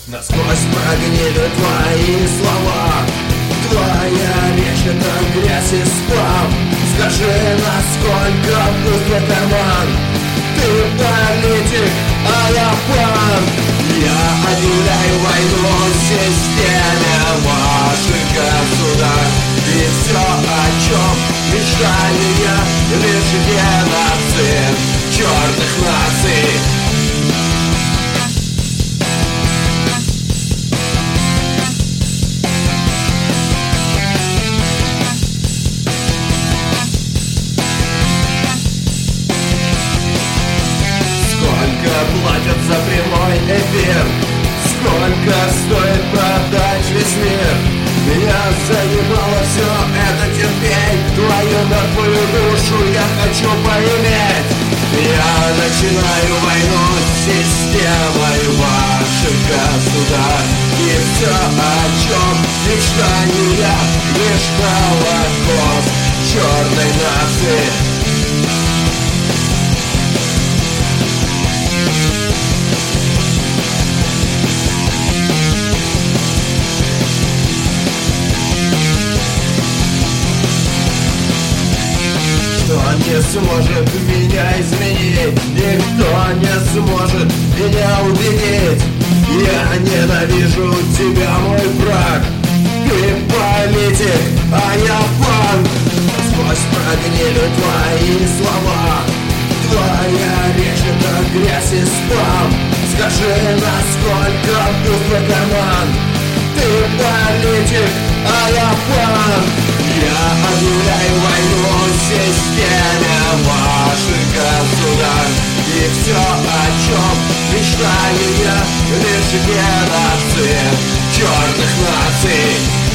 Насквозь прогнили твои слова. Твоя речь — это грязь и спам. Скажи, насколько пуст карман. Ты политик, а я пан. Я объявляю войну системе ваших государств. И все, о чем мечтали я, лишь геноцид черных наций. Платят за прямой эфир. Сколько стоит продать весь мир? Меня заебало все это терпеть. Твою мертвую душу я хочу поиметь. Я начинаю войну с системой ваших государств. И все, о чем мечтаю я, лишь холокост черной нации. Никто не сможет меня изменить, никто не сможет меня убедить. Я ненавижу тебя, мой враг. Ты политик, а я панк. Сквозь прогнили твои слова. Твоя речь — это грязь и спам. Скажи, насколько пуст карман. Ты политик, а я панк. Я объявляю войну системе ваших государств. И все, о чем мечтаю я, лишь геноцид черных наций.